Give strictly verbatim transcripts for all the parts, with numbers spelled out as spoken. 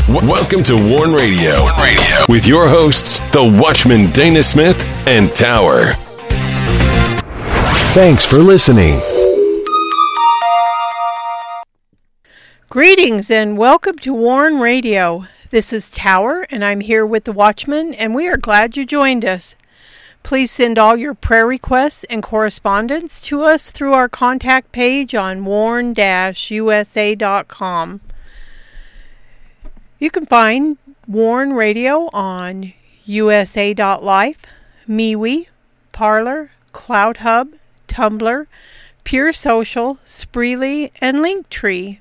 W- welcome to Warn Radio. Warn Radio with your hosts, the Watchman Dana Smith and Tower. Thanks for listening. Greetings and welcome to Warn Radio. This is Tower and I'm here with the Watchman, and we are glad you joined us. Please send all your prayer requests and correspondence to us through our contact page on warn dash u s a dot com. You can find Warn Radio on u s a dot life, MeWe, Parler, CloudHub, Tumblr, Pure Social, Spreely, and Linktree.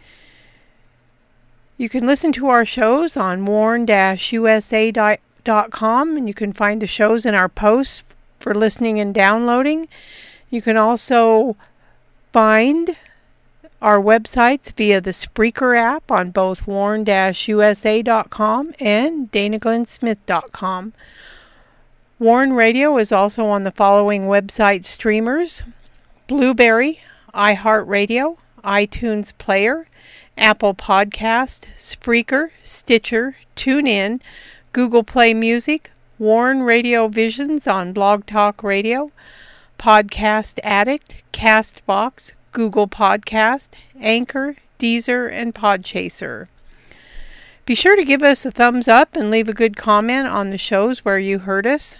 You can listen to our shows on warn dash u s a dot com, and you can find the shows in our posts for listening and downloading. You can also find our websites via the Spreaker app on both warn dash u s a dot com and dana glenn smith dot com. Warn Radio is also on the following website streamers: Blueberry, iHeartRadio, iTunes Player, Apple Podcast, Spreaker, Stitcher, TuneIn, Google Play Music, Warn Radio Visions on Blog Talk Radio, Podcast Addict, Castbox, Google Podcast, Anchor, Deezer, and Podchaser. Be sure to give us a thumbs up and leave a good comment on the shows where you heard us.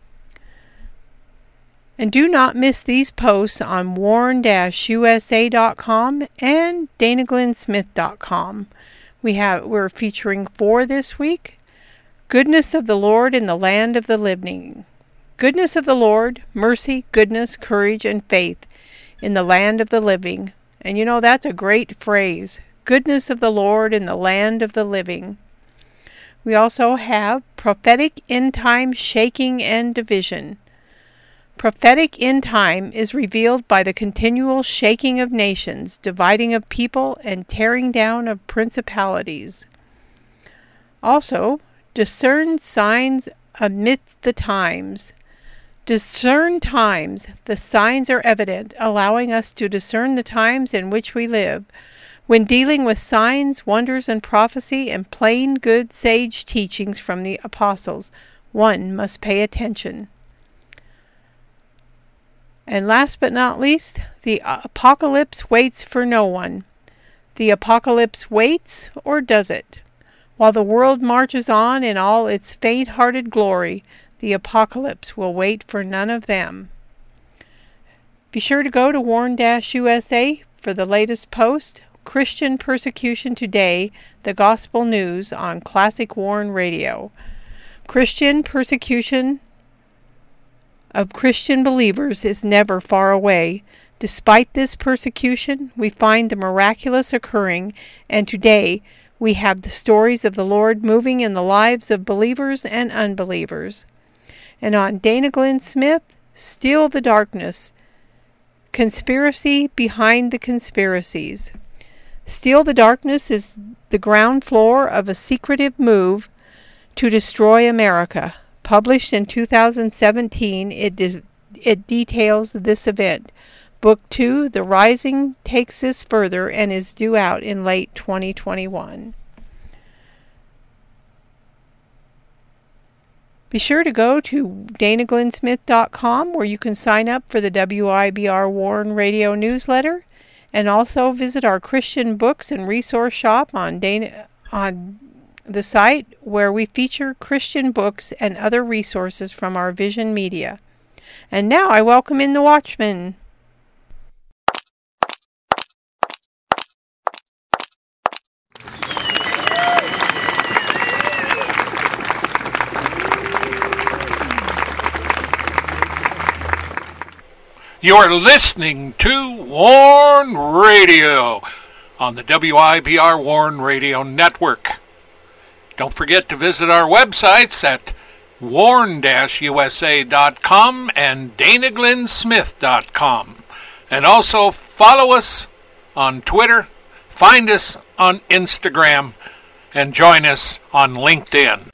And do not miss these posts on warn dash u s a dot com and dana glenn smith dot com. We have, we're featuring four this week. Goodness of the Lord in the land of the living. Goodness of the Lord, mercy, goodness, courage, and faith in the land of the living. And you know, that's a great phrase. Goodness of the Lord in the land of the living. We also have prophetic end time shaking and division. Prophetic end time is revealed by the continual shaking of nations, dividing of people, and tearing down of principalities. Also, discern signs amidst the times. Discern times. The signs are evident, allowing us to discern the times in which we live. When dealing with signs, wonders, and prophecy, and plain, good, sage teachings from the apostles, one must pay attention. And last but not least, the apocalypse waits for no one. The apocalypse waits, or does it? While the world marches on in all its faint-hearted glory, the apocalypse will wait for none of them. Be sure to go to warn dash u s a for the latest post, Christian Persecution Today, the Gospel News on Classic Warn Radio. Christian persecution of Christian believers is never far away. Despite this persecution, we find the miraculous occurring, and today we have the stories of the Lord moving in the lives of believers and unbelievers. And on Dana Glenn Smith, Steal the Darkness, Conspiracy Behind the Conspiracies. Steal the Darkness is the ground floor of a secretive move to destroy America. Published in two thousand seventeen, it, de- it details this event. Book two, The Rising, takes this further and is due out in late twenty twenty-one. Be sure to go to dana glenn smith dot com where you can sign up for the W I B R Warn Radio newsletter, and also visit our Christian books and resource shop on Dana, on the site where we feature Christian books and other resources from our Vision Media. And now I welcome in the Watchman. You are listening to Warn Radio on the W I B R Warn Radio Network. Don't forget to visit our websites at warn dash u s a dot com and dana glenn smith dot com. And also follow us on Twitter, find us on Instagram, and join us on LinkedIn.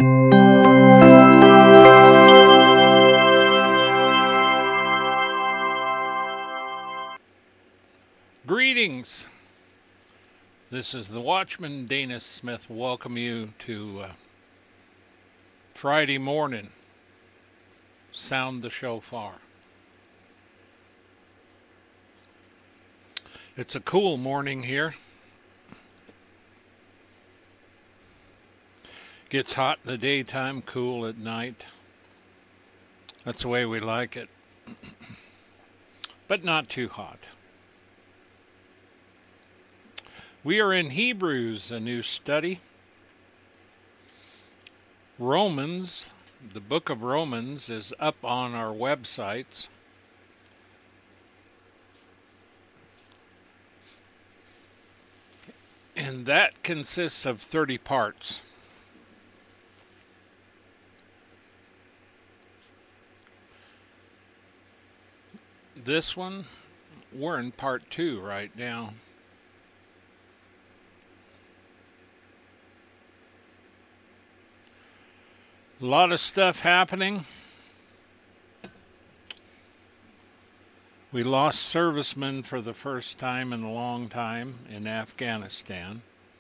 Greetings. This is the Watchman, Dana Smith. Welcome you to uh, Friday morning. Sound the shofar. It's a cool morning here. Gets hot in the daytime, cool at night. That's the way we like it. But not too hot. We are in Hebrews, a new study. Romans, the book of Romans, is up on our websites. And that consists of thirty parts. This one, we're in part two right now. A lot of stuff happening. We lost servicemen for the first time in a long time in Afghanistan.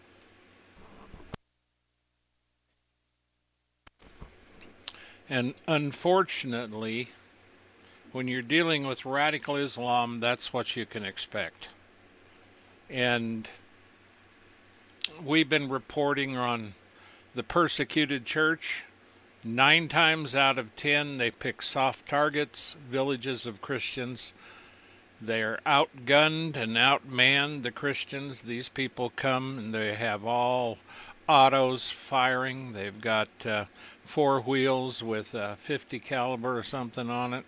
And unfortunately, when you're dealing with radical Islam, that's what you can expect. And we've been reporting on the persecuted church. Nine times out of ten, they pick soft targets, villages of Christians. They're outgunned and outmanned, the Christians. These people come and they have all autos firing. They've got uh, four wheels with a fifty caliber or something on it.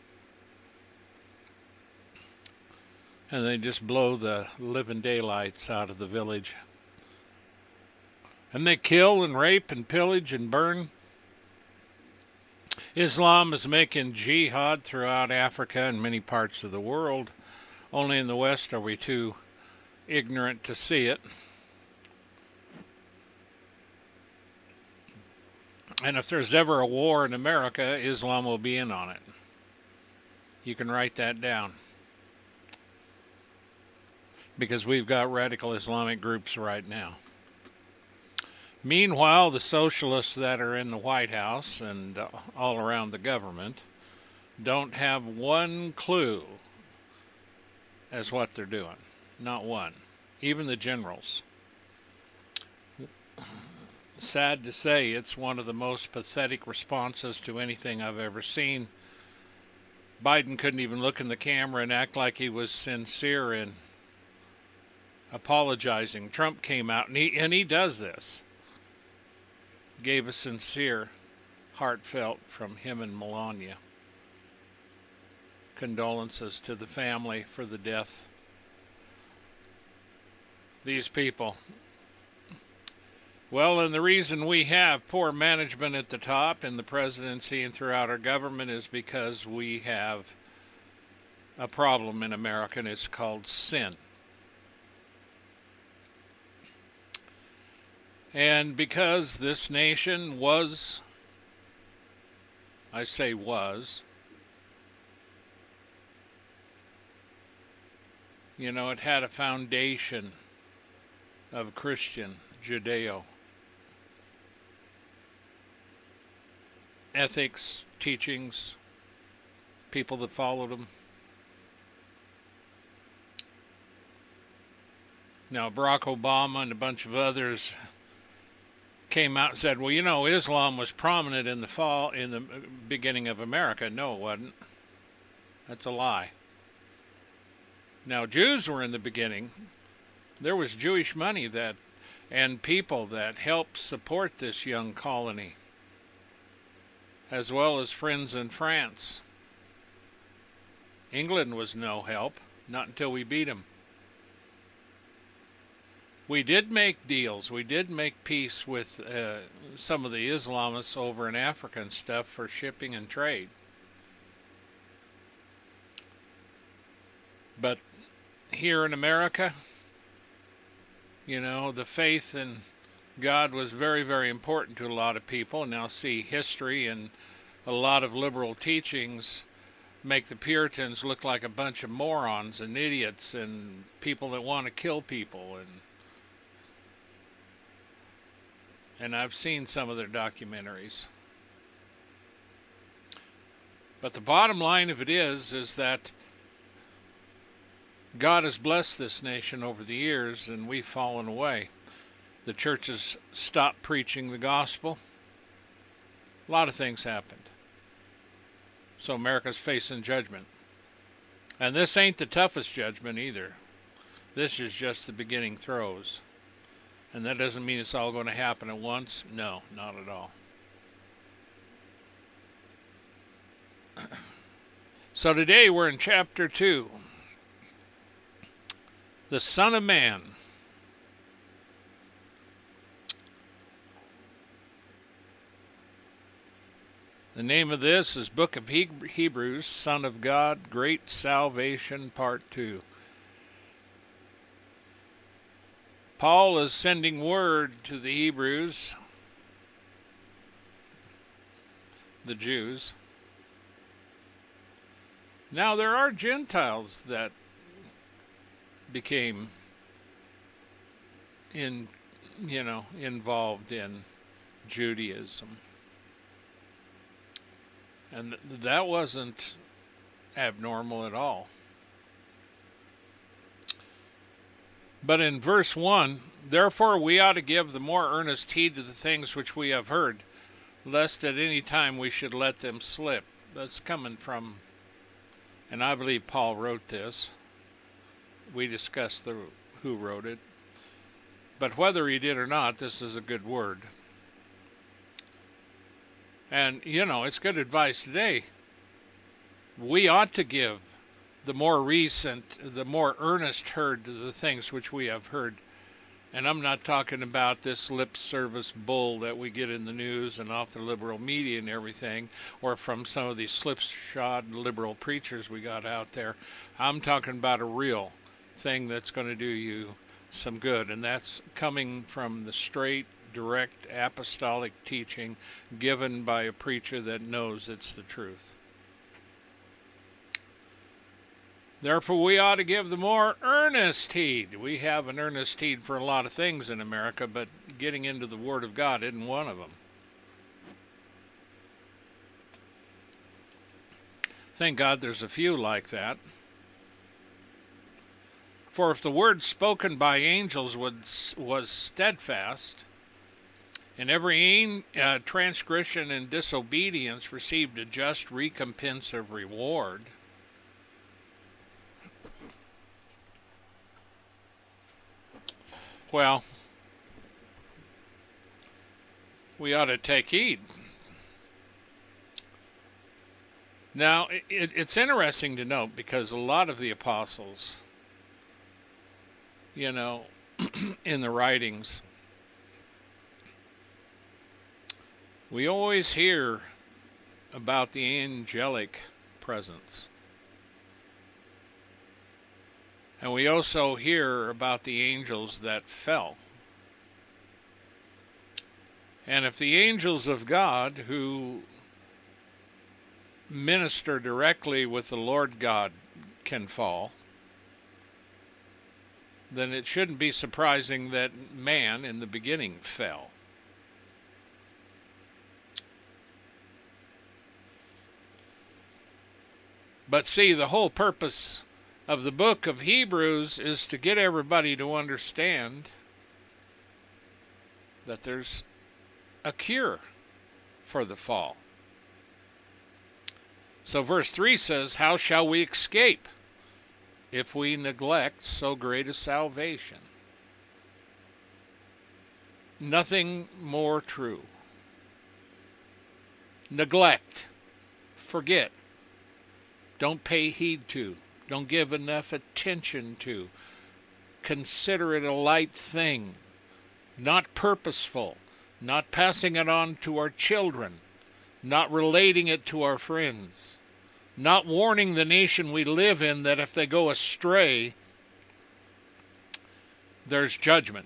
And they just blow the living daylights out of the village. And they kill and rape and pillage and burn. Islam is making jihad throughout Africa and many parts of the world. Only in the West are we too ignorant to see it. And if there's ever a war in America, Islam will be in on it. You can write that down. Because we've got radical Islamic groups right now. Meanwhile, the socialists that are in the White House and uh, all around the government don't have one clue as what they're doing. Not one. Even the generals. Sad to say, it's one of the most pathetic responses to anything I've ever seen. Biden couldn't even look in the camera and act like he was sincere in apologizing. Trump came out, and he, and he does this. Gave a sincere, heartfelt from him and Melania. Condolences to the family for the death. These people. Well, and the reason we have poor management at the top in the presidency and throughout our government is because we have a problem in America, and it's called sin. And because this nation was, I say was, you know, it had a foundation of Christian, Judeo ethics, teachings, people that followed them. Now, Barack Obama and a bunch of others came out and said, well, you know, Islam was prominent in the fall, in the beginning of America. No, it wasn't. That's a lie. Now, Jews were in the beginning. There was Jewish money that, and people that helped support this young colony, as well as friends in France. England was no help, not until we beat them. We did make deals. We did make peace with uh, some of the Islamists over in Africa and stuff for shipping and trade. But here in America, you know, the faith in God was very, very important to a lot of people. Now see, history and a lot of liberal teachings make the Puritans look like a bunch of morons and idiots and people that want to kill people and and I've seen some of their documentaries. But the bottom line of it is, is that God has blessed this nation over the years, and we've fallen away. The churches stopped preaching the gospel. A lot of things happened. So America's facing judgment. And this ain't the toughest judgment either. This is just the beginning throes. And that doesn't mean it's all going to happen at once. No, not at all. So today we're in chapter two. The Son of Man. The name of this is Book of Hebrews, Son of God, Great Salvation, Part two. Paul is sending word to the Hebrews, the Jews. Now there are Gentiles that became in, you know, involved in Judaism. And that wasn't abnormal at all. But in verse one, therefore we ought to give the more earnest heed to the things which we have heard, lest at any time we should let them slip. That's coming from, and I believe Paul wrote this. We discussed the, who wrote it. But whether he did or not, this is a good word. And, you know, it's good advice today. We ought to give the more recent, the more earnest heard to the things which we have heard. And I'm not talking about this lip service bull that we get in the news and off the liberal media and everything, or from some of these slipshod liberal preachers we got out there. I'm talking about a real thing that's going to do you some good, and that's coming from the straight, direct apostolic teaching given by a preacher that knows it's the truth. Therefore, we ought to give the more earnest heed. We have an earnest heed for a lot of things in America, but getting into the Word of God isn't one of them. Thank God there's a few like that. For if the word spoken by angels was, was steadfast, and every uh, transgression and disobedience received a just recompense of reward, well, we ought to take heed. Now, it, it's interesting to note because a lot of the apostles, you know, in the writings, we always hear about the angelic presence. And we also hear about the angels that fell. And if the angels of God who minister directly with the Lord God can fall, then it shouldn't be surprising that man in the beginning fell. But see, the whole purpose of the book of Hebrews is to get everybody to understand that there's a cure for the fall. So verse three says, how shall we escape if we neglect so great a salvation? Nothing more true. Neglect. Forget. Don't pay heed to. Don't give enough attention to. Consider it a light thing. Not purposeful. Not passing it on to our children. Not relating it to our friends. Not warning the nation we live in that if they go astray, there's judgment.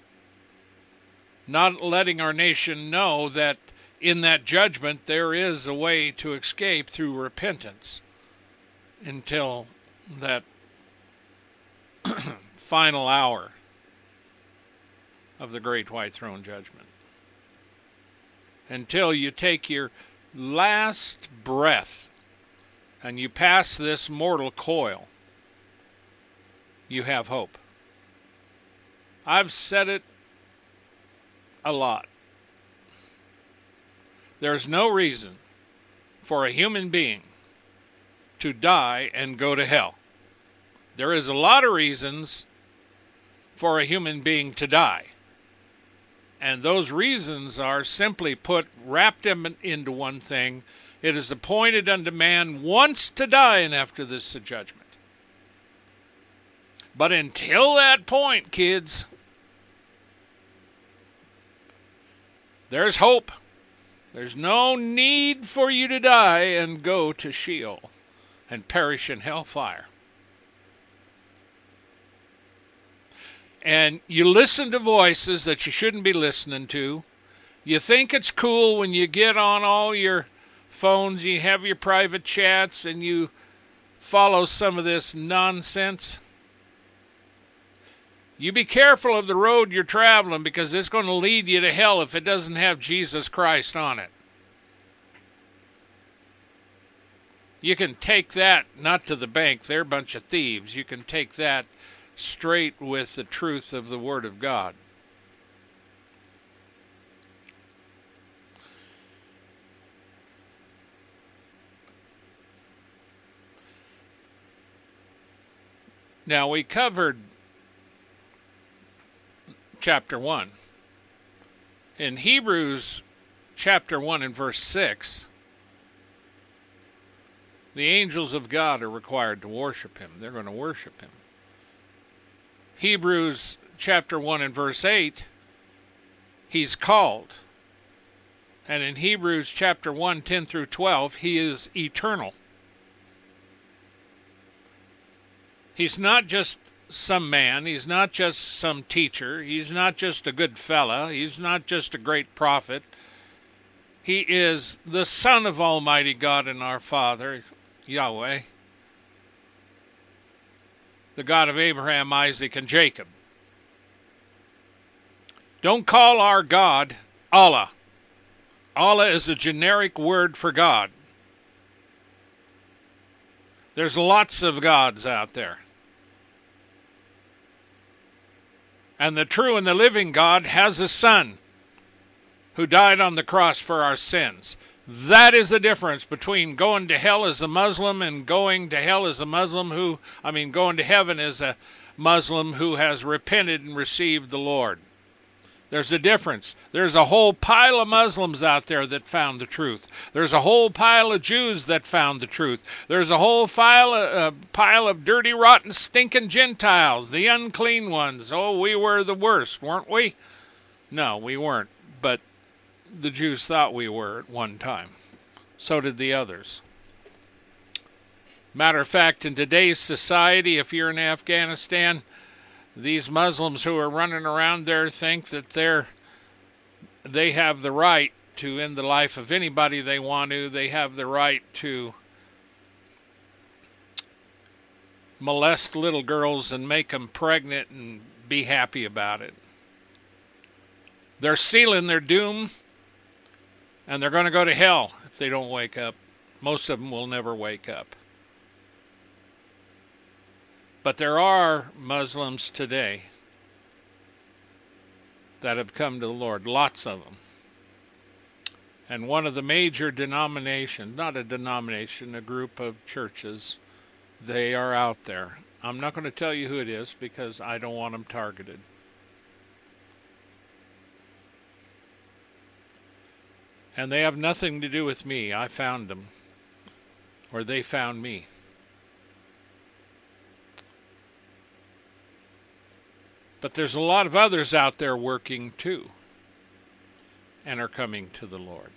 Not letting our nation know that in that judgment there is a way to escape through repentance until that final hour of the great white throne judgment. until you take your last breath and you pass this mortal coil, you have hope. I've said it a lot. There's no reason for a human being to die and go to hell. There is a lot of reasons for a human being to die. And those reasons are, simply put, wrapped them into one thing. It is appointed unto man once to die, and after this the judgment. But until that point, kids, there's hope. There's no need for you to die and go to Sheol and perish in hellfire. And you listen to voices that you shouldn't be listening to. You think it's cool when you get on all your phones, you have your private chats, and you follow some of this nonsense. You be careful of the road you're traveling, because it's going to lead you to hell if it doesn't have Jesus Christ on it. You can take that, not to the bank, they're a bunch of thieves. You can take that straight with the truth of the Word of God. Now, we covered chapter one. In Hebrews chapter one and verse six, the angels of God are required to worship Him. They're going to worship Him. Hebrews chapter one and verse eight, He's called. And in Hebrews chapter one, ten through twelve, He is eternal. He's not just some man. He's not just some teacher. He's not just a good fella. He's not just a great prophet. He is the Son of Almighty God and our Father, Yahweh, the God of Abraham, Isaac, and Jacob. Don't call our God Allah. Allah is a generic word for God. There's lots of gods out there. And the true and the living God has a Son who died on the cross for our sins. That is the difference between going to hell as a Muslim and going to hell as a Muslim who, I mean, going to heaven as a Muslim who has repented and received the Lord. There's a difference. There's a whole pile of Muslims out there that found the truth. There's a whole pile of Jews that found the truth. There's a whole pile of, uh, pile of dirty, rotten, stinking Gentiles, the unclean ones. Oh, we were the worst, weren't we? No, we weren't. But the Jews thought we were at one time. So did the others. Matter of fact, in today's society, if you're in Afghanistan, these Muslims who are running around there think that they're they have the right to end the life of anybody they want to. They have the right to molest little girls and make them pregnant and be happy about it. They're sealing their doom, and they're going to go to hell if they don't wake up. Most of them will never wake up. But there are Muslims today that have come to the Lord, lots of them. And one of the major denominations, not a denomination, a group of churches, they are out there. I'm not going to tell you who it is because I don't want them targeted. And they have nothing to do with me. I found them, or they found me. But there's a lot of others out there working too, and are coming to the Lord.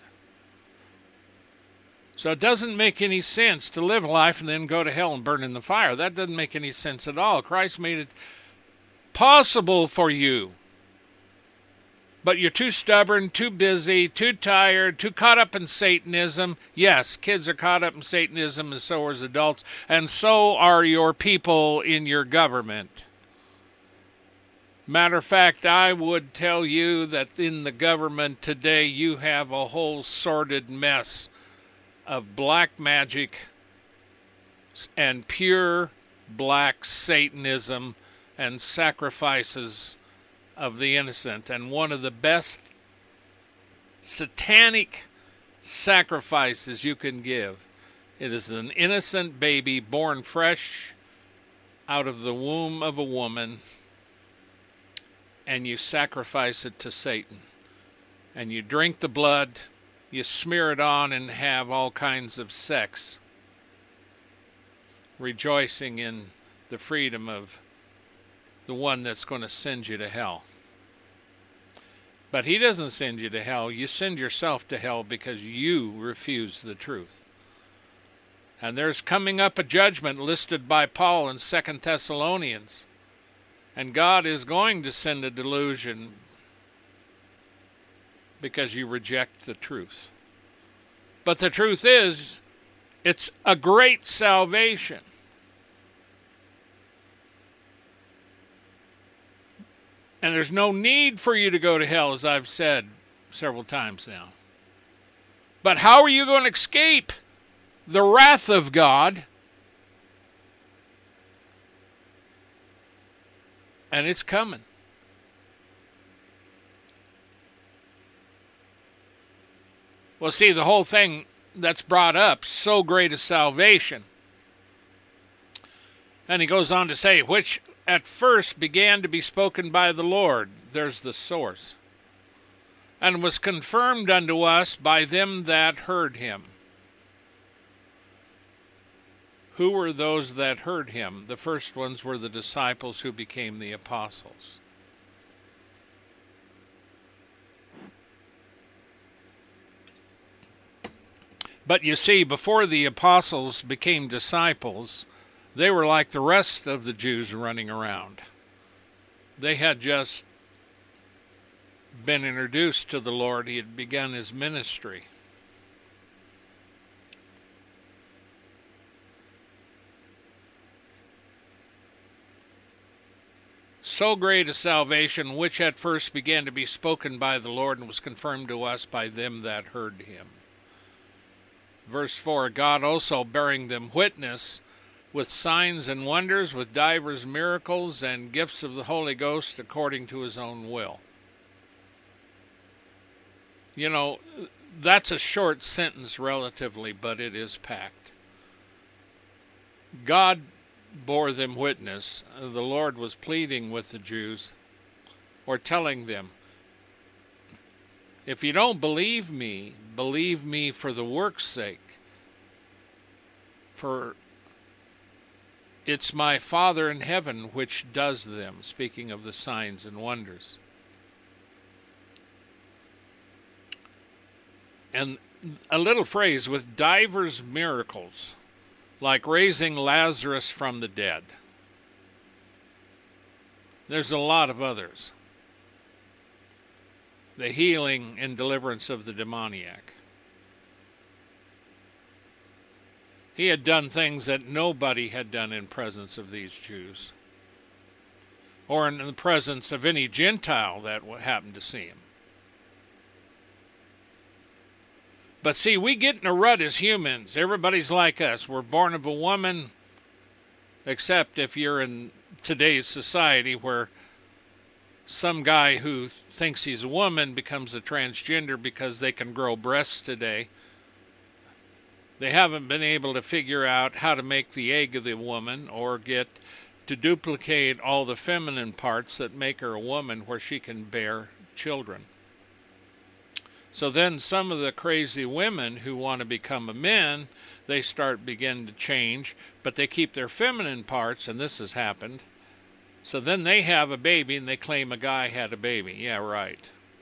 So it doesn't make any sense to live life and then go to hell and burn in the fire. That doesn't make any sense at all. Christ made it possible for you. But you're too stubborn, too busy, too tired, too caught up in Satanism. Yes, kids are caught up in Satanism, and so are adults, and so are your people in your government. Matter of fact, I would tell you that in the government today you have a whole sordid mess of black magic and pure black Satanism and sacrifices of the innocent. And one of the best satanic sacrifices you can give, it is an innocent baby born fresh out of the womb of a woman, and you sacrifice it to Satan. And you drink the blood, you smear it on, and have all kinds of sex, rejoicing in the freedom of the one that's going to send you to hell. But he doesn't send you to hell. You send yourself to hell because you refuse the truth. And there's coming up a judgment listed by Paul in Second Thessalonians. And God is going to send a delusion because you reject the truth. But the truth is, it's a great salvation. And there's no need for you to go to hell, as I've said several times now. But how are you going to escape the wrath of God? And it's coming. Well, see, the whole thing that's brought up, so great a salvation. And he goes on to say, which at first began to be spoken by the Lord. There's the source. And was confirmed unto us by them that heard him. Who were those that heard him? The first ones were the disciples who became the apostles. But you see, before the apostles became disciples, they were like the rest of the Jews running around. They had just been introduced to the Lord. He had begun his ministry. So great a salvation, which at first began to be spoken by the Lord and was confirmed to us by them that heard him. Verse four, God also bearing them witness with signs and wonders, with divers miracles and gifts of the Holy Ghost according to his own will. You know, that's a short sentence relatively, but it is packed. God bore them witness. The Lord was pleading with the Jews, or telling them, if you don't believe me, believe me for the work's sake. For it's my Father in heaven which does them, speaking of the signs and wonders. And a little phrase, with divers miracles, like raising Lazarus from the dead. There's a lot of others. The healing and deliverance of the demoniac. He had done things that nobody had done in presence of these Jews, or in the presence of any Gentile that happened to see him. But see, we get in a rut as humans. Everybody's like us. We're born of a woman, except if you're in today's society where some guy who thinks he's a woman becomes a transgender because they can grow breasts today. They haven't been able to figure out how to make the egg of the woman or get to duplicate all the feminine parts that make her a woman where she can bear children. So then some of the crazy women who want to become a man, they start begin to change, but they keep their feminine parts, and this has happened. So then they have a baby and they claim a guy had a baby. Yeah, right.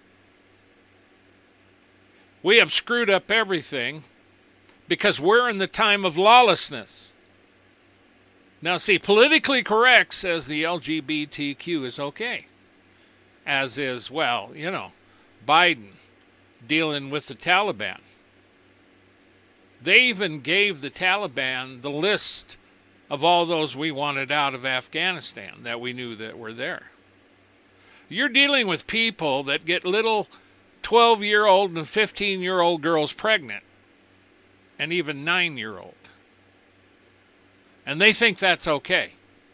We have screwed up everything because we're in the time of lawlessness. Now see, politically correct says the L G B T Q is okay. As is, well, you know, Biden dealing with the Taliban. They even gave the Taliban the list of all those we wanted out of Afghanistan that we knew that were there. You're dealing with people that get little twelve-year-old and fifteen-year-old girls pregnant, and even nine-year-old. And they think that's okay.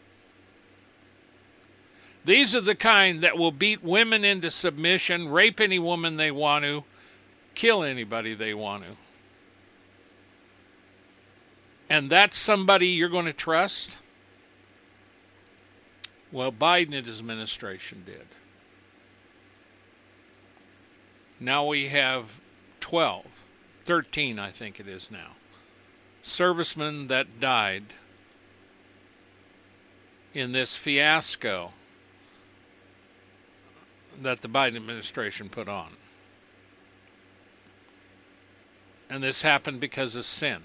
These are the kind that will beat women into submission, rape any woman they want to, kill anybody they want to. And that's somebody you're going to trust? Well, Biden and his administration did. Now we have twelve, thirteen I think it is now, servicemen that died in this fiasco that the Biden administration put on. And this happened because of sin.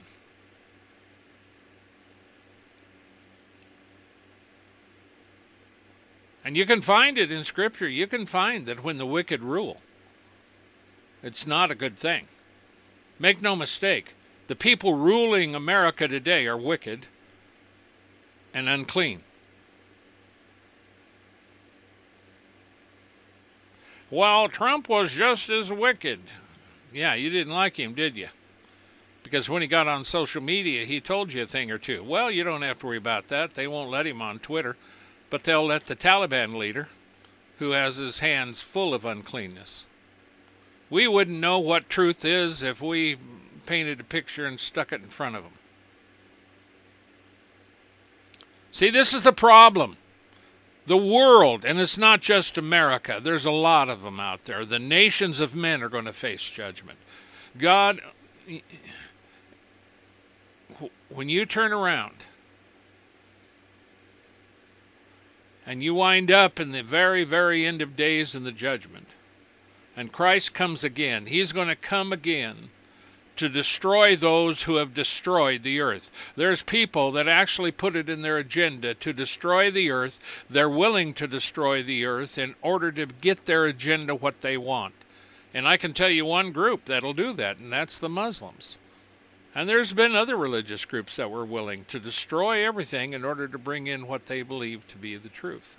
And you can find it in Scripture. You can find that when the wicked rule, it's not a good thing. Make no mistake, the people ruling America today are wicked and unclean. Well, Trump was just as wicked. Yeah, you didn't like him, did you? Because when he got on social media, he told you a thing or two. Well, you don't have to worry about that. They won't let him on Twitter. But they'll let the Taliban leader, who has his hands full of uncleanness. We wouldn't know what truth is if we painted a picture and stuck it in front of them. See, this is the problem. The world, and it's not just America, there's a lot of them out there. The nations of men are going to face judgment. God, when you turn around and you wind up in the very, very end of days in the judgment, and Christ comes again, he's going to come again to destroy those who have destroyed the earth. There's people that actually put it in their agenda to destroy the earth. They're willing to destroy the earth in order to get their agenda what they want. And I can tell you one group that'll do that, and that's the Muslims. And there's been other religious groups that were willing to destroy everything in order to bring in what they believe to be the truth.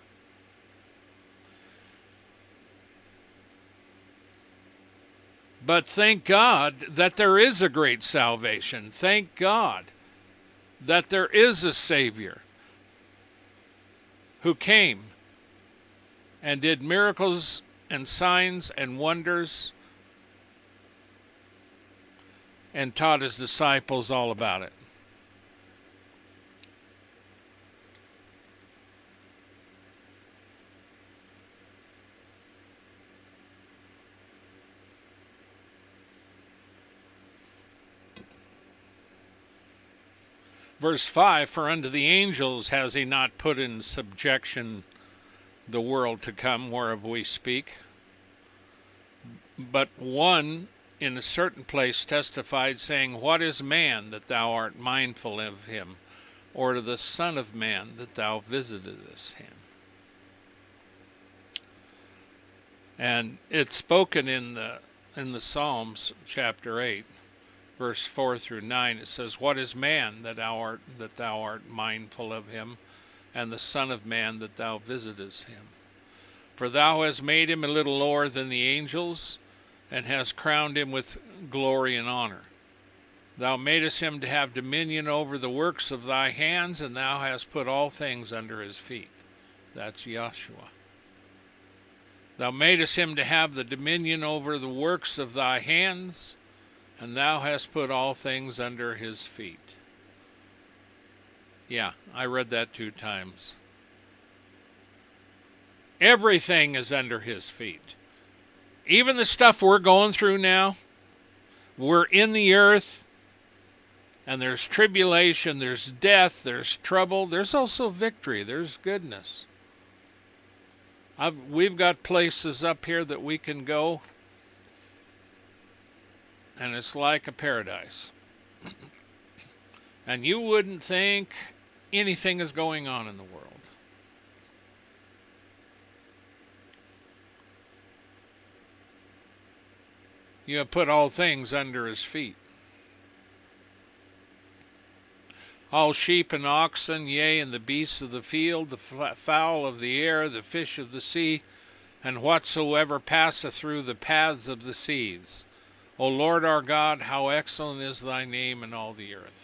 But thank God that there is a great salvation. Thank God that there is a Savior who came and did miracles and signs and wonders and taught his disciples all about it. Verse five, for unto the angels has he not put in subjection the world to come whereof we speak. But one in a certain place testified, saying, what is man that thou art mindful of him, or to the Son of Man that thou visitest him? And it's spoken in the in the Psalms, chapter eight. Verse four through nine, it says, what is man that thou art that thou art mindful of him, and the Son of Man that thou visitest him? For thou hast made him a little lower than the angels, and hast crowned him with glory and honor. Thou madest him to have dominion over the works of thy hands, and thou hast put all things under his feet. That's Yahshua. Thou madest him to have the dominion over the works of thy hands, and thou hast put all things under his feet. Yeah, I read that two times. Everything is under his feet. Even the stuff we're going through now, we're in the earth, and there's tribulation, there's death, there's trouble. There's also victory, there's goodness. I've, we've got places up here that we can go, and it's like a paradise. And you wouldn't think anything is going on in the world. You have put all things under his feet. All sheep and oxen, yea, and the beasts of the field, the fowl of the air, the fish of the sea, and whatsoever passeth through the paths of the seas. O Lord our God, how excellent is thy name in all the earth.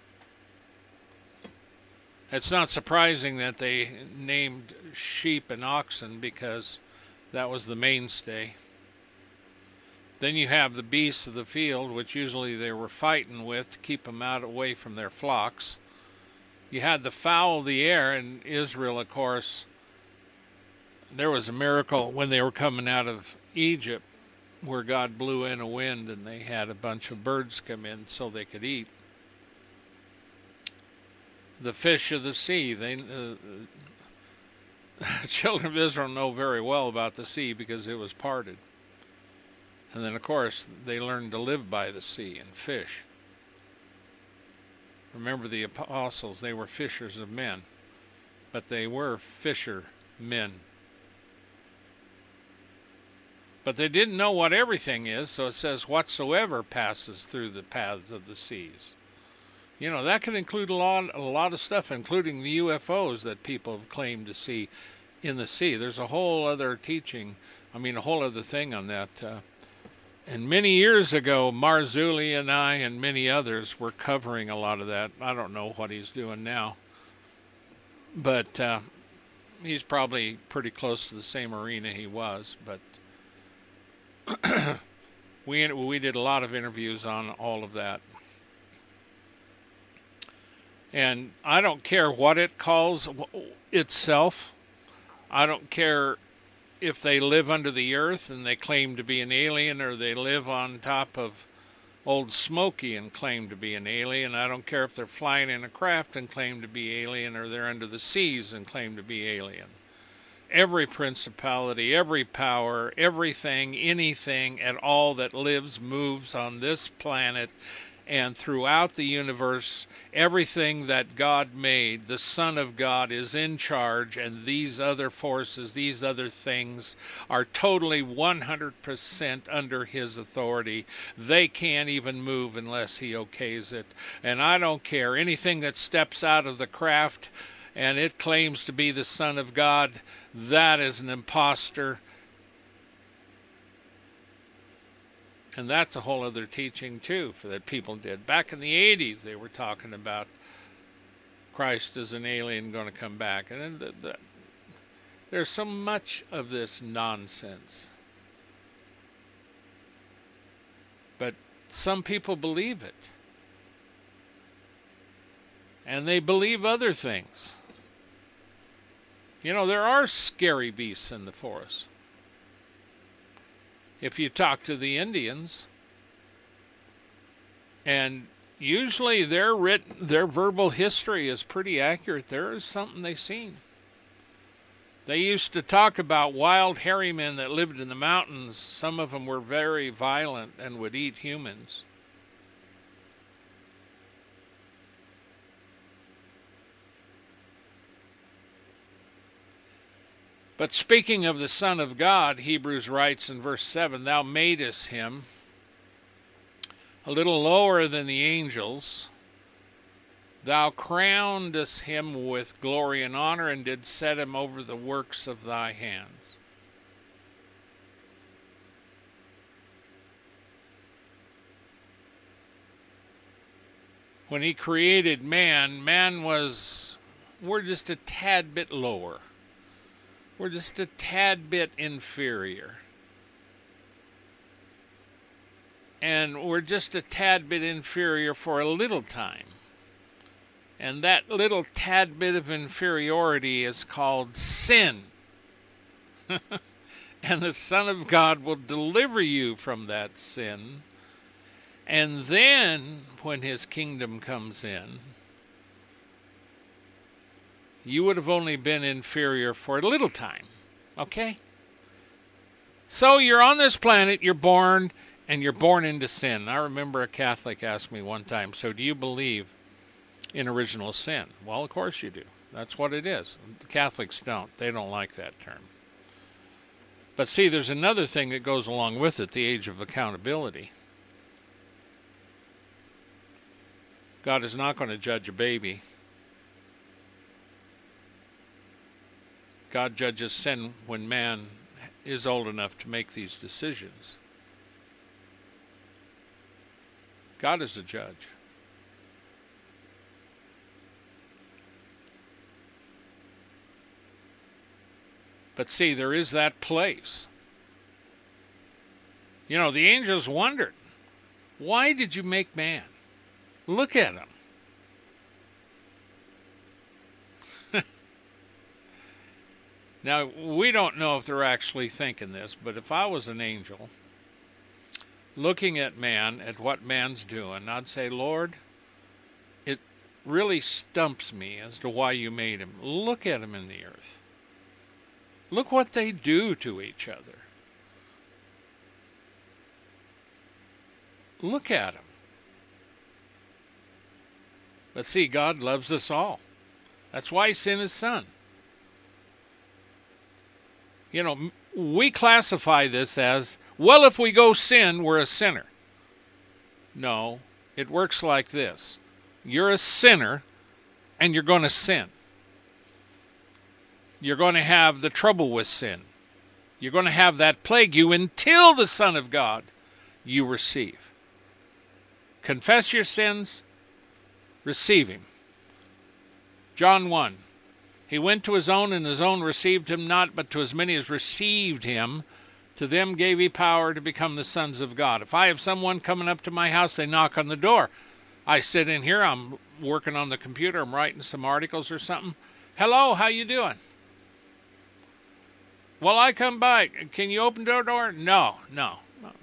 It's not surprising that they named sheep and oxen, because that was the mainstay. Then you have the beasts of the field, which usually they were fighting with to keep them out away from their flocks. You had the fowl of the air. In Israel, of course, there was a miracle when they were coming out of Egypt, where God blew in a wind and they had a bunch of birds come in so they could eat. The fish of the sea. They, uh, the children of Israel know very well about the sea because it was parted. And then, of course, they learned to live by the sea and fish. Remember the apostles, they were fishers of men, but they were fishermen. But they didn't know what everything is, so it says, whatsoever passes through the paths of the seas. You know, that can include a lot, a lot of stuff, including the U F Os that people have claimed to see in the sea. There's a whole other teaching, I mean, a whole other thing on that. Uh, and many years ago, Marzulli and I and many others were covering a lot of that. I don't know what he's doing now. But uh, he's probably pretty close to the same arena he was. But we we did a lot of interviews on all of that. And I don't care what it calls itself. I don't care if they live under the earth and they claim to be an alien, or they live on top of Old Smoky and claim to be an alien. I don't care if they're flying in a craft and claim to be alien, or they're under the seas and claim to be alien. Every principality, every power, everything, anything at all that lives, moves on this planet and throughout the universe, everything that God made, the Son of God is in charge, and these other forces, these other things are totally one hundred percent under his authority. They can't even move unless he okays it. And I don't care. Anything that steps out of the craft and it claims to be the Son of God, that is an imposter. And that's a whole other teaching, too, for that people did. Back in the eighties, they were talking about Christ as an alien going to come back. And the, the, there's so much of this nonsense. But some people believe it. And they believe other things. You know, there are scary beasts in the forest. If you talk to the Indians, and usually their written, their verbal history is pretty accurate. There is something they've seen. They used to talk about wild hairy men that lived in the mountains. Some of them were very violent and would eat humans. But speaking of the Son of God, Hebrews writes in verse seven, Thou madest him a little lower than the angels. Thou crownedest him with glory and honor, and didst set him over the works of thy hands. When he created man, man was, we're just a tad bit lower. We're just a tad bit inferior. And we're just a tad bit inferior for a little time. And that little tad bit of inferiority is called sin. And the Son of God will deliver you from that sin. And then, when his kingdom comes in, you would have only been inferior for a little time, okay? So you're on this planet, you're born, and you're born into sin. I remember a Catholic asked me one time, so do you believe in original sin? Well, of course you do. That's what it is. The Catholics don't. They don't like that term. But see, there's another thing that goes along with it, the age of accountability. God is not going to judge a baby. God judges sin when man is old enough to make these decisions. God is a judge. But see, there is that place. You know, the angels wondered, why did you make man? Look at him. Now, we don't know if they're actually thinking this, but if I was an angel looking at man, at what man's doing, I'd say, Lord, it really stumps me as to why you made him. Look at him in the earth. Look what they do to each other. Look at him. But see, God loves us all. That's why he sent his son. You know, we classify this as, well, if we go sin, we're a sinner. No, it works like this. You're a sinner, and you're going to sin. You're going to have the trouble with sin. You're going to have that plague you until the Son of God you receive. Confess your sins, receive him. John one. He went to his own, and his own received him not, but to as many as received him, to them gave he power to become the sons of God. If I have someone coming up to my house, they knock on the door. I sit in here, I'm working on the computer, I'm writing some articles or something. Hello, how you doing? Well, I come by. Can you open the door? No, no.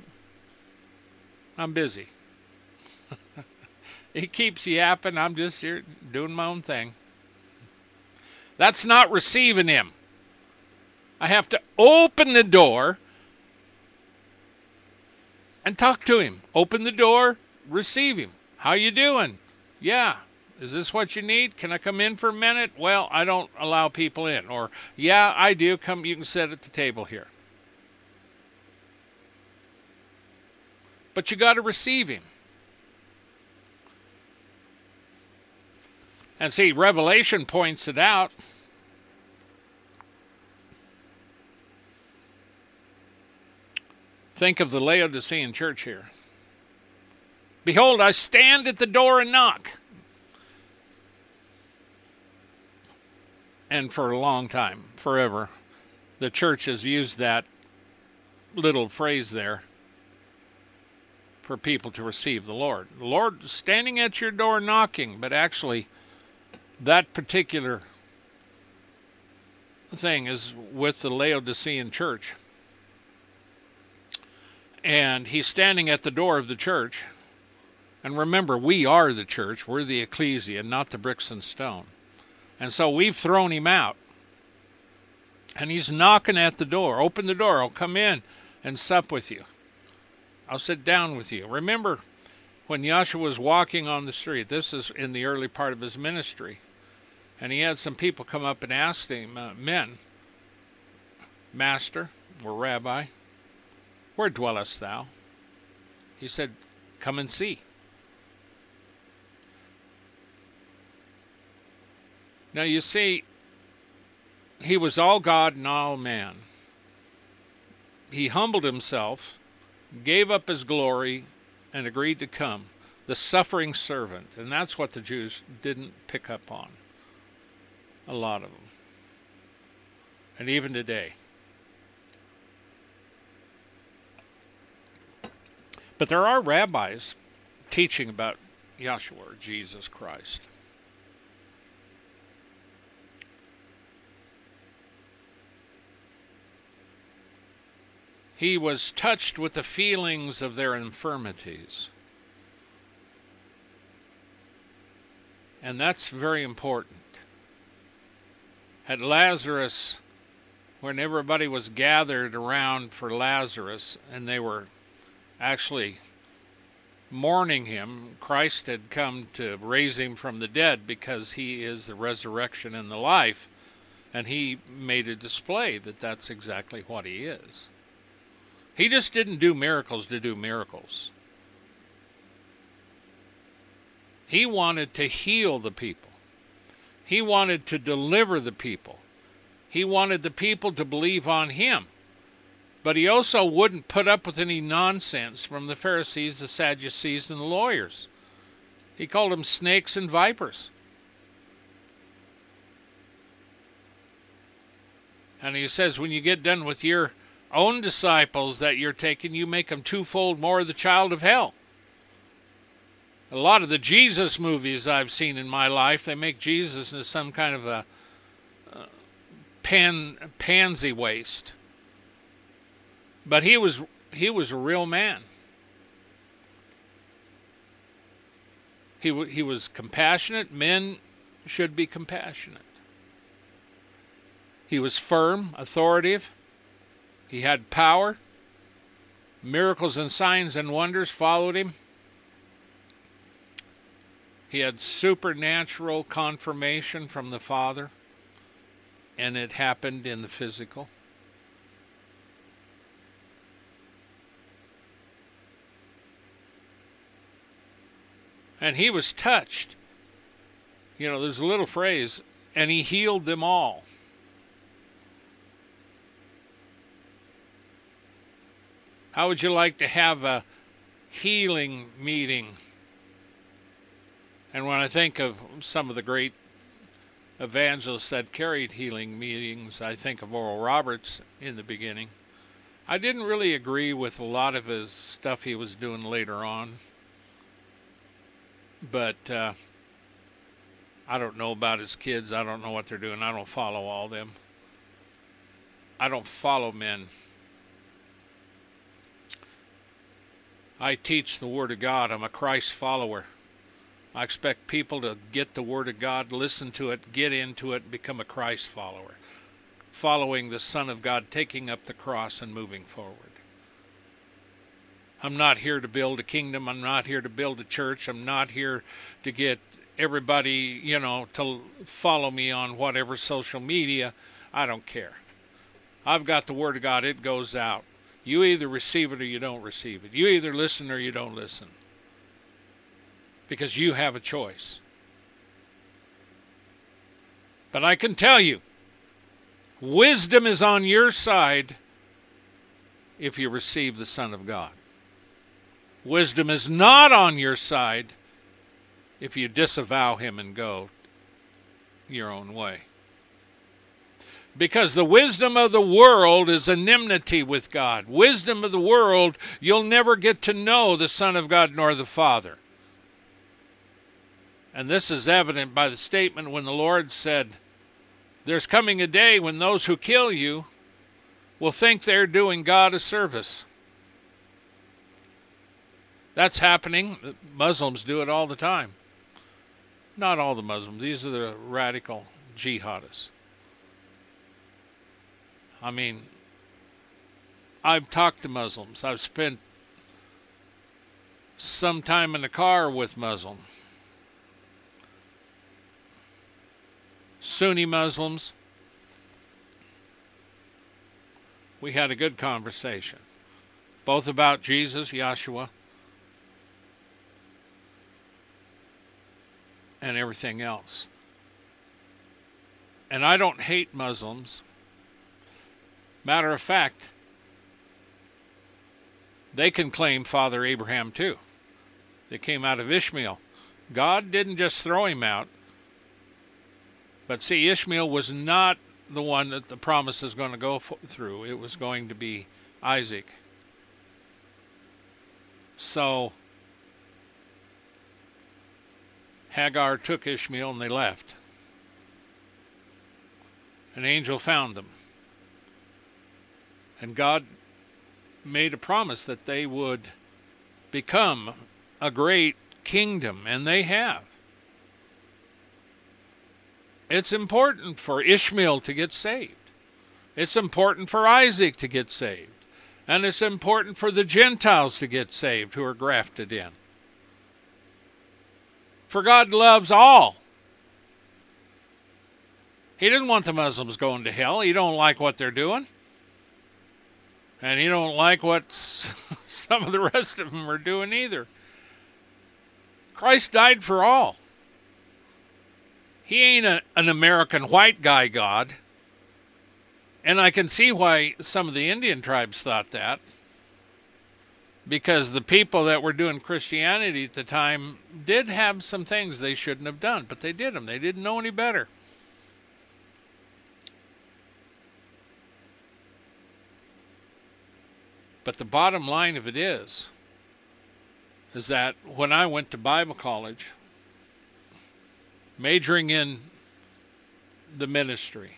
I'm busy. He keeps yapping. I'm just here doing my own thing. That's not receiving him. I have to open the door and talk to him. Open the door, receive him. How you doing? Yeah. Is this what you need? Can I come in for a minute? Well, I don't allow people in. Or, yeah, I do. Come, you can sit at the table here. But you got to receive him. And see, Revelation points it out. Think of the Laodicean church here. Behold, I stand at the door and knock. And for a long time, forever, the church has used that little phrase there for people to receive the Lord. The Lord is standing at your door knocking, but actually that particular thing is with the Laodicean church. And he's standing at the door of the church. And remember, we are the church. We're the ecclesia, not the bricks and stone. And so we've thrown him out. And he's knocking at the door. Open the door. I'll come in and sup with you. I'll sit down with you. Remember, when Yahshua was walking on the street, this is in the early part of his ministry, and he had some people come up and ask him, uh, men, Master, or Rabbi, where dwellest thou? He said, come and see. Now you see, he was all God and all man. He humbled himself, gave up his glory, and agreed to come, the suffering servant. And that's what the Jews didn't pick up on, a lot of them. And even today. But there are rabbis teaching about Yahshua, or Jesus Christ. He was touched with the feelings of their infirmities. And that's very important. At Lazarus, when everybody was gathered around for Lazarus, and they were actually mourning him, Christ had come to raise him from the dead because he is the resurrection and the life. And he made a display that that's exactly what he is. He just didn't do miracles to do miracles. He wanted to heal the people. He wanted to deliver the people. He wanted the people to believe on him. But he also wouldn't put up with any nonsense from the Pharisees, the Sadducees, and the lawyers. He called them snakes and vipers. And he says, when you get done with your own disciples that you're taking, you make them twofold more the child of hell. A lot of the Jesus movies I've seen in my life, they make Jesus into some kind of a uh, pan, pansy waste. But he was he was a real man. He w- he was compassionate. Men should be compassionate. He was firm, authoritative. He had power. Miracles and signs and wonders followed him. He had supernatural confirmation from the Father, and it happened in the physical. And he was touched. You know, there's a little phrase, and he healed them all. How would you like to have a healing meeting? And when I think of some of the great evangelists that carried healing meetings, I think of Oral Roberts in the beginning. I didn't really agree with a lot of his stuff he was doing later on. But uh, I don't know about his kids. I don't know what they're doing. I don't follow all them. I don't follow men. I teach the Word of God. I'm a Christ follower. I expect people to get the Word of God, listen to it, get into it, and become a Christ follower. Following the Son of God, taking up the cross and moving forward. I'm not here to build a kingdom. I'm not here to build a church. I'm not here to get everybody, you know, to follow me on whatever social media. I don't care. I've got the Word of God. It goes out. You either receive it or you don't receive it. You either listen or you don't listen. Because you have a choice. But I can tell you, wisdom is on your side if you receive the Son of God. Wisdom is not on your side if you disavow him and go your own way. Because the wisdom of the world is enmity with God. Wisdom of the world, you'll never get to know the Son of God nor the Father. And this is evident by the statement when the Lord said, there's coming a day when those who kill you will think they're doing God a service. That's happening. Muslims do it all the time. Not all the Muslims. These are the radical jihadists. I mean, I've talked to Muslims. I've spent some time in the car with Muslims. Sunni Muslims. We had a good conversation. Both about Jesus, Yahshua, and everything else. And I don't hate Muslims. Matter of fact, they can claim Father Abraham too. They came out of Ishmael. God didn't just throw him out. But see, Ishmael was not the one that the promise is going to go f- through. It was going to be Isaac. So Hagar took Ishmael and they left. An angel found them. And God made a promise that they would become a great kingdom, and they have. It's important for Ishmael to get saved. It's important for Isaac to get saved. And it's important for the Gentiles to get saved who are grafted in. For God loves all. He didn't want the Muslims going to hell. He don't like what they're doing. And he don't like what some of the rest of them are doing either. Christ died for all. He ain't a, an American white guy God. And I can see why some of the Indian tribes thought that, because the people that were doing Christianity at the time did have some things they shouldn't have done, but they did them. They didn't know any better. But the bottom line of it is, is that when I went to Bible college, majoring in the ministry,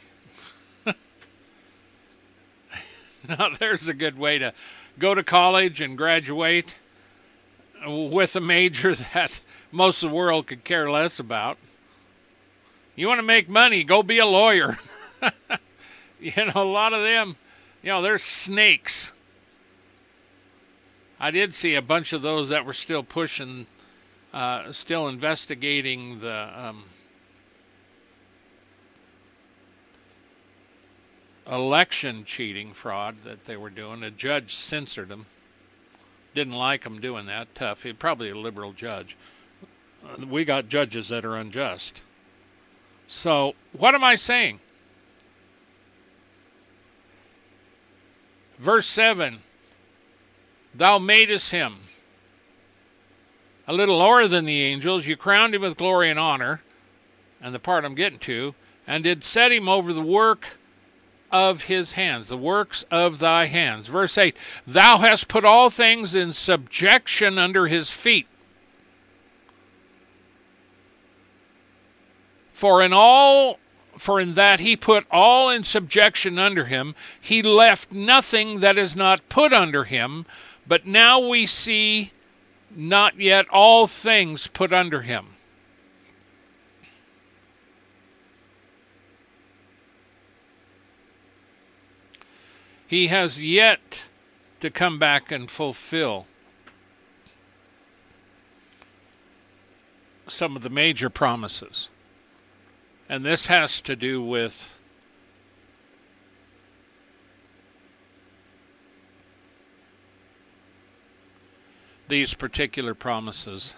now there's a good way to go to college and graduate with a major that most of the world could care less about. You want to make money, go be a lawyer. You know, a lot of them, you know, they're snakes. I did see a bunch of those that were still pushing, uh, still investigating the um, election cheating fraud that they were doing. A judge censored them. Didn't like them doing that. Tough. He's probably a liberal judge. Uh, we got judges that are unjust. So, what am I saying? Verse seven. Thou madest him a little lower than the angels. You crowned him with glory and honor, and the part I'm getting to, and did set him over the work of his hands, the works of thy hands. Verse eight, thou hast put all things in subjection under his feet. For in all, for in that he put all in subjection under him, he left nothing that is not put under him. But now we see not yet all things put under him. He has yet to come back and fulfill some of the major promises. And this has to do with these particular promises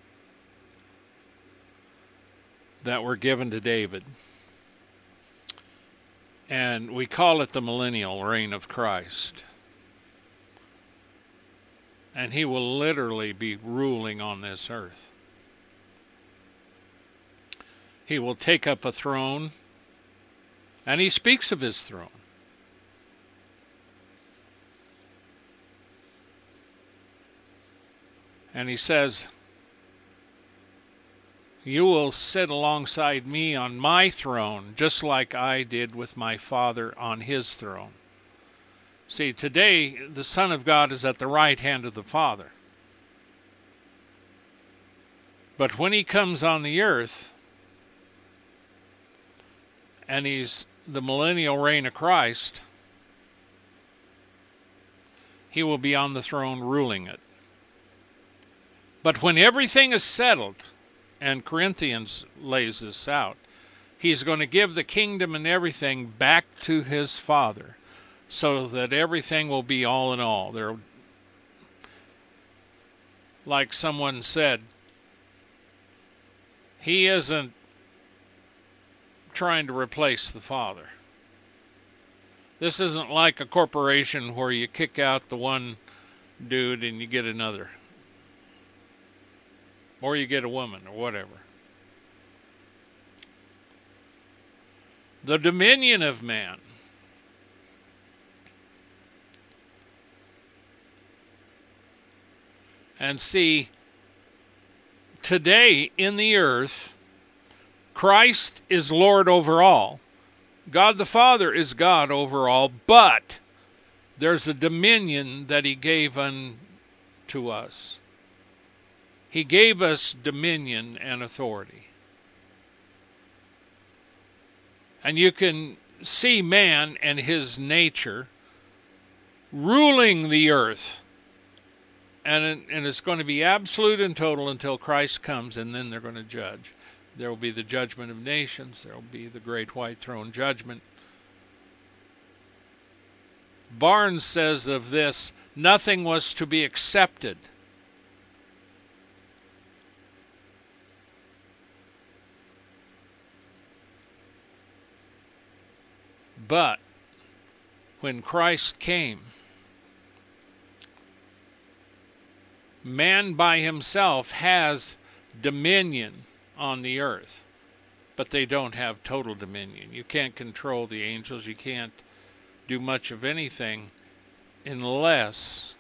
that were given to David. And we call it the millennial reign of Christ. And he will literally be ruling on this earth. He will take up a throne, and he speaks of his throne. And he says, you will sit alongside me on my throne, just like I did with my Father on his throne. See, today, the Son of God is at the right hand of the Father. But when he comes on the earth, and he's the millennial reign of Christ, he will be on the throne ruling it. But when everything is settled, and Corinthians lays this out, he's going to give the kingdom and everything back to his Father, so that everything will be all in all. There, like someone said, he isn't trying to replace the Father. This isn't like a corporation where you kick out the one dude and you get another. Or you get a woman, or whatever. The dominion of man. And see, today in the earth, Christ is Lord over all. God the Father is God over all, but there's a dominion that he gave unto us. He gave us dominion and authority. And you can see man and his nature ruling the earth. And, and it's going to be absolute and total until Christ comes, and then they're going to judge. There will be the judgment of nations. There will be the great white throne judgment. Barnes says of this, nothing was to be accepted. But When Christ came, man by himself has dominion on the earth, but they don't have total dominion. You can't control the angels. You can't do much of anything unless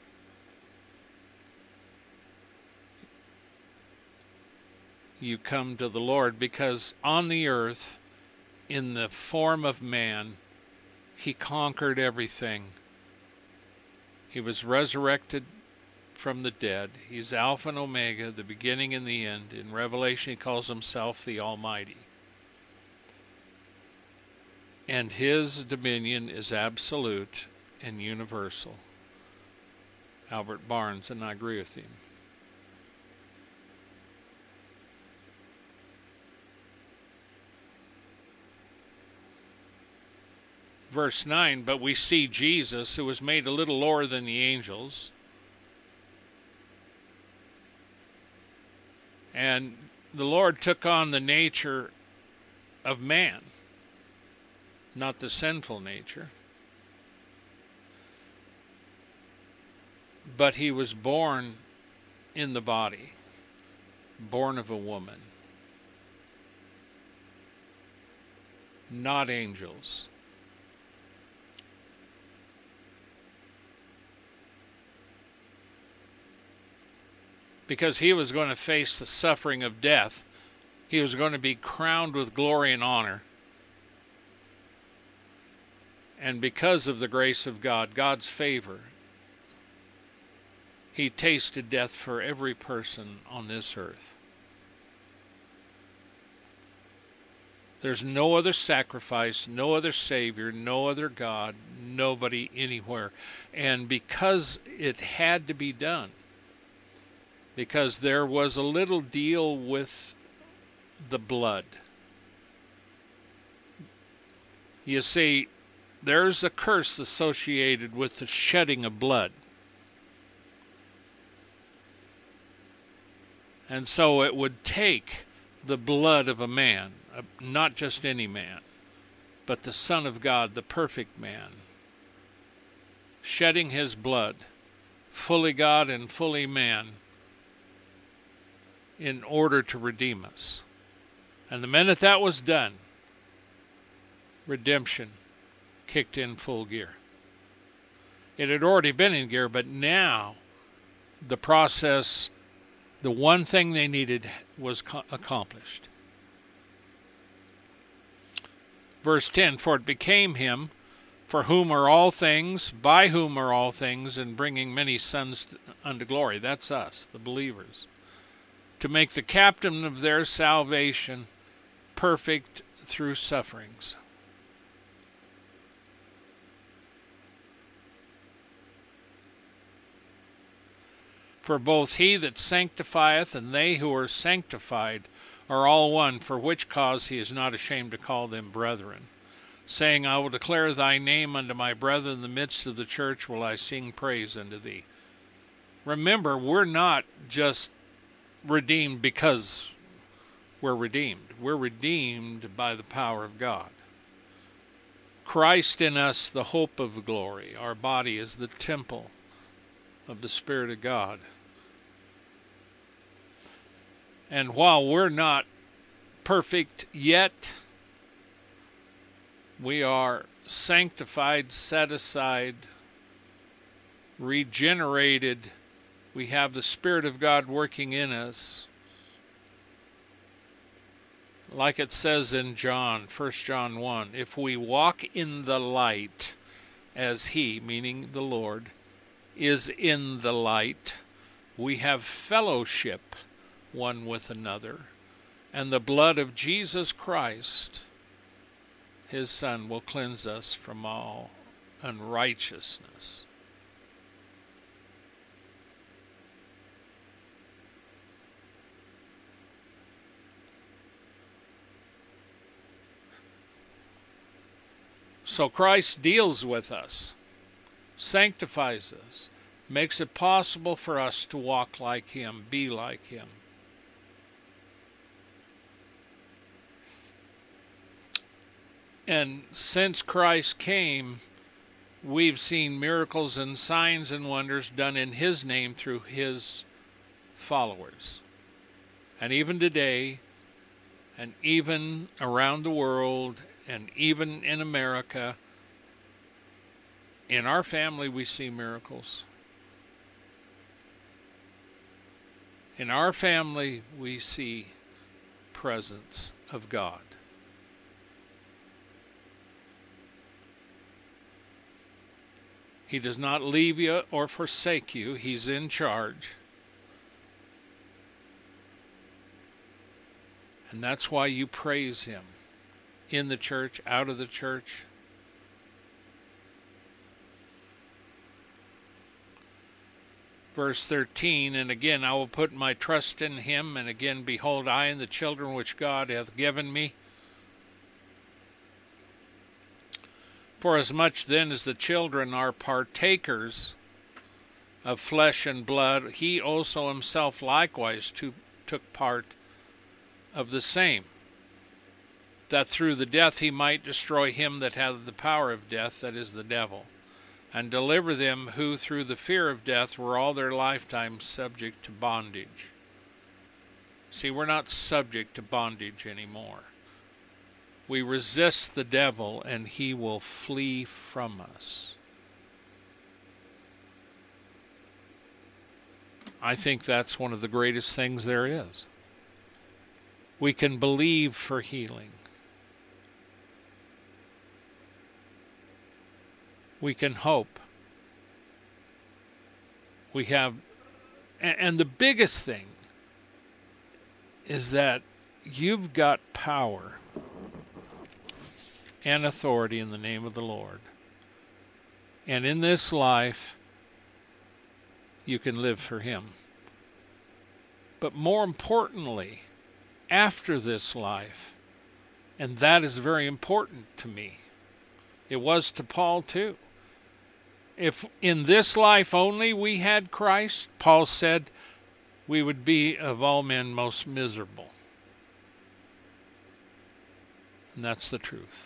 you come to the Lord, because on the earth, in the form of man, he conquered everything. He was resurrected from the dead. He's Alpha and Omega, the beginning and the end. In Revelation, he calls himself the Almighty. And his dominion is absolute and universal. Albert Barnes, and I agree with him. Verse nine, but we see Jesus, who was made a little lower than the angels. And the Lord took on the nature of man, not the sinful nature. But he was born in the body, born of a woman, not angels. Because he was going to face the suffering of death. He was going to be crowned with glory and honor. And because of the grace of God, God's favor, he tasted death for every person on this earth. There's no other sacrifice, no other Savior, no other God, nobody anywhere. And because it had to be done, because there was a little deal with the blood. You see, there's a curse associated with the shedding of blood. And so it would take the blood of a man, not just any man, but the Son of God, the perfect man, shedding his blood, fully God and fully man, in order to redeem us. And the minute that was done, redemption kicked in full gear. It had already been in gear, but now the process, the one thing they needed, was co- accomplished. Verse ten, for it became him, for whom are all things, by whom are all things, and bringing many sons unto glory. That's us, the believers. To make the captain of their salvation perfect through sufferings. For both he that sanctifieth and they who are sanctified are all one, for which cause he is not ashamed to call them brethren, saying, I will declare thy name unto my brethren, in the midst of the church will I sing praise unto thee. Remember, we're not just redeemed because we're redeemed. We're redeemed by the power of God. Christ in us, the hope of glory. Our body is the temple of the Spirit of God. And while we're not perfect yet, we are sanctified, set aside, regenerated. We have the Spirit of God working in us. Like it says in John, First John one, if we walk in the light as he, meaning the Lord, is in the light, we have fellowship one with another, and the blood of Jesus Christ, his Son, will cleanse us from all unrighteousness. So Christ deals with us, sanctifies us, makes it possible for us to walk like him, be like him. And since Christ came, we've seen miracles and signs and wonders done in his name through his followers. And even today, and even around the world, and even in America, in our family we see miracles. In our family we see presence of God. He does not leave you or forsake you. He's in charge. And that's why you praise him in the church, out of the church. Verse thirteen, and again I will put my trust in him, and again, behold, I and the children which God hath given me. For as much then as the children are partakers of flesh and blood, he also himself likewise to, took part of the same, that through the death he might destroy him that hath the power of death, that is the devil, and deliver them who through the fear of death were all their lifetime subject to bondage. See, we're not subject to bondage anymore. We resist the devil and he will flee from us. I think that's one of the greatest things there is. We can believe for healing. We can hope. We have, and the biggest thing is that you've got power and authority in the name of the Lord. And in this life, you can live for him. But more importantly, after this life, and that is very important to me. It was to Paul too. If in this life only we had Christ, Paul said, we would be of all men most miserable. And that's the truth.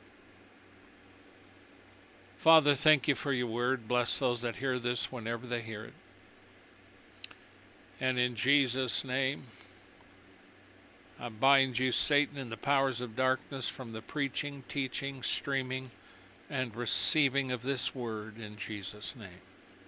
Father, thank you for your word. Bless those that hear this whenever they hear it. And in Jesus' name, I bind you, Satan, and the powers of darkness from the preaching, teaching, streaming, and receiving of this word in Jesus' name.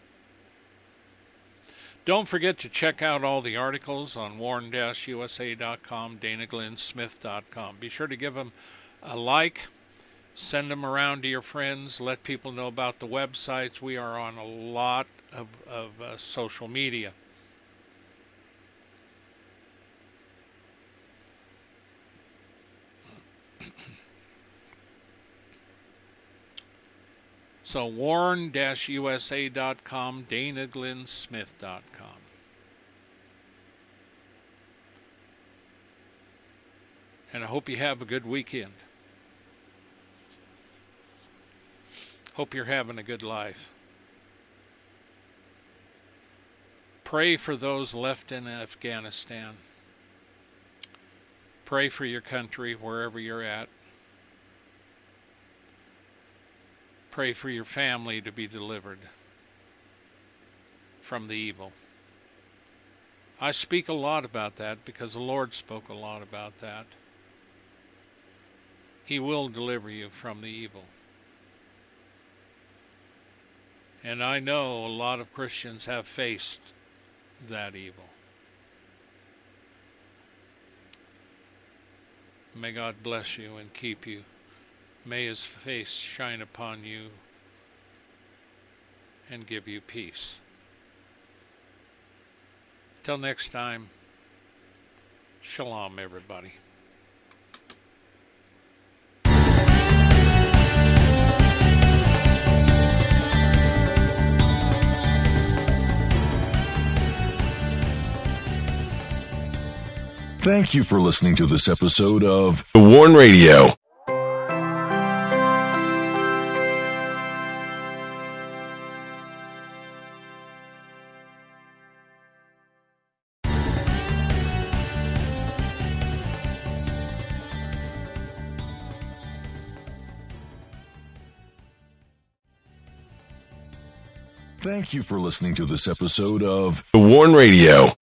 Don't forget to check out all the articles on warn dash U S A dot com, dana glenn smith dot com. Be sure to give them a like. Send them around to your friends. Let people know about the websites. We are on a lot of, of uh, social media. So warn dash U S A dot com, dana glenn smith dot com. And I hope you have a good weekend. Hope you're having a good life. Pray for those left in Afghanistan. Pray for your country wherever you're at. Pray for your family to be delivered from the evil. I speak a lot about that because the Lord spoke a lot about that. He will deliver you from the evil. And I know a lot of Christians have faced that evil. May God bless you and keep you. May his face shine upon you and give you peace. Till next time, shalom, everybody. Thank you for listening to this episode of Warn Radio. Thank you for listening to this episode of The Warn Radio.